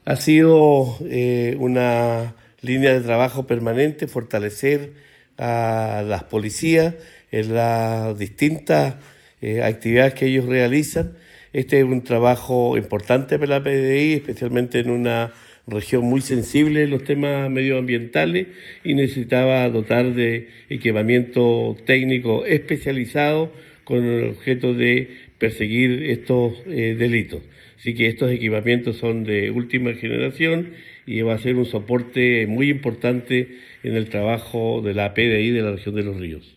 Ha sido una línea de trabajo permanente, fortalecer a las policías en las distintas actividades que ellos realizan. Este es un trabajo importante para la PDI, especialmente en una región muy sensible en los temas medioambientales y necesitaba dotar de equipamiento técnico especializado con el objeto de perseguir estos delitos. Así que estos equipamientos son de última generación y va a ser un soporte muy importante en el trabajo de la PDI de la región de Los Ríos.